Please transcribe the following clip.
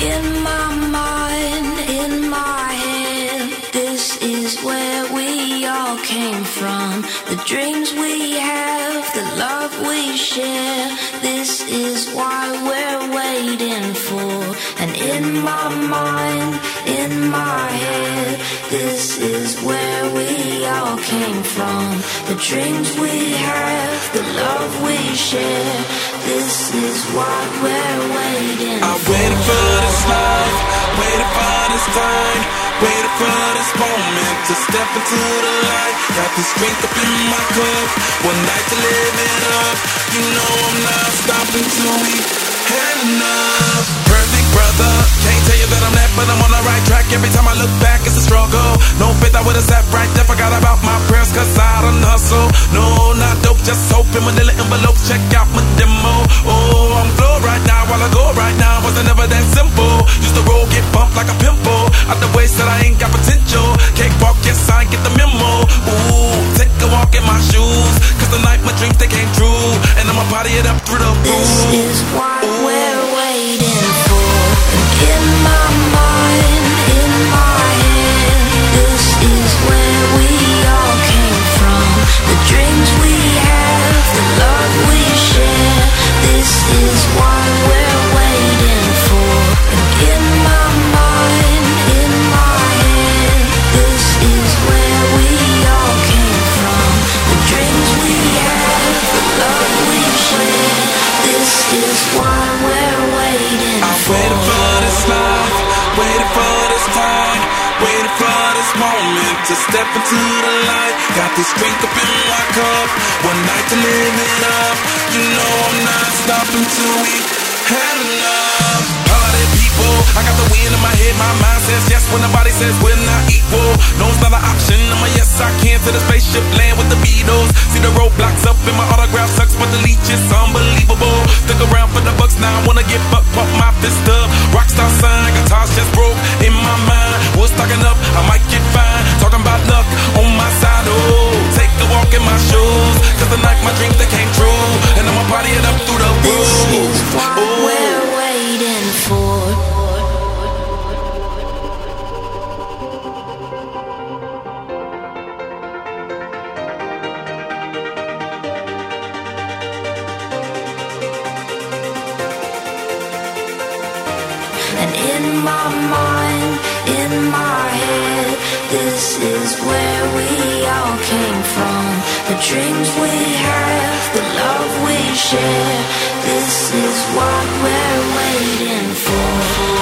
In my mind, in my head, this is where we all came from. The dreams we have, the love we share, this is why we're waiting for. And in my mind, in my head, this is where we all came from. The dreams we have, the love we share, this is what we're waiting for. I waited for this life, waited for this time, waited for this moment to step into the light. Got this drink up in my cup, one night to live it up. You know I'm not stopping till we had enough. Perfect brother, can't tell you that I'm that, but I'm on the right track. Every time I look back, it's a struggle. No faith, I would've sat right there. Forgot about my prayers, cause I done hustle. No, not dope, just hope in manila envelopes. Check out my demo. Oh, I'm flow right now while I go right now. Wasn't ever that simple. Used to roll, get bumped like a pimple. Out the way, said I ain't got potential. Cakewalk, yes, I get the memo. Ooh, take a walk in my shoes, cause tonight my dreams, they came true. And I'ma party it up through the roof. This is what we're waiting for. In my mind, in my head, this is where we all came from. The dreams we have, the love we share, this is what we're waiting for. In my mind, in my head, this is where we all came from. The dreams we have, the love we share, this is what we're waiting for. I waited for this life, waited for this time, waited for this moment to step into the light. Got this drink up in my cup, one night to live it up. You know I'm not stopping till we had enough. Party people, I got the wind in my head, my mind says yes when the body says we're not equal. No, it's not an option, I'm a yes I can to the spaceship land with the Beatles. See the roadblocks up in my autograph sucks, but the leech is unbelievable. Stick around for the bucks now, I wanna get buck, pump my fist up. Rockstar sign, guitars just broke in my mind. What's stocking up, I might get fine. Talking about luck on my side, oh. Take a walk in my shoes, cause tonight my dreams they came true. And I'ma party it up through the roof. This is what we're waiting for. And in my mind, in my head, this is where we all came from. The dreams we have, the love we share, this is what we're waiting for.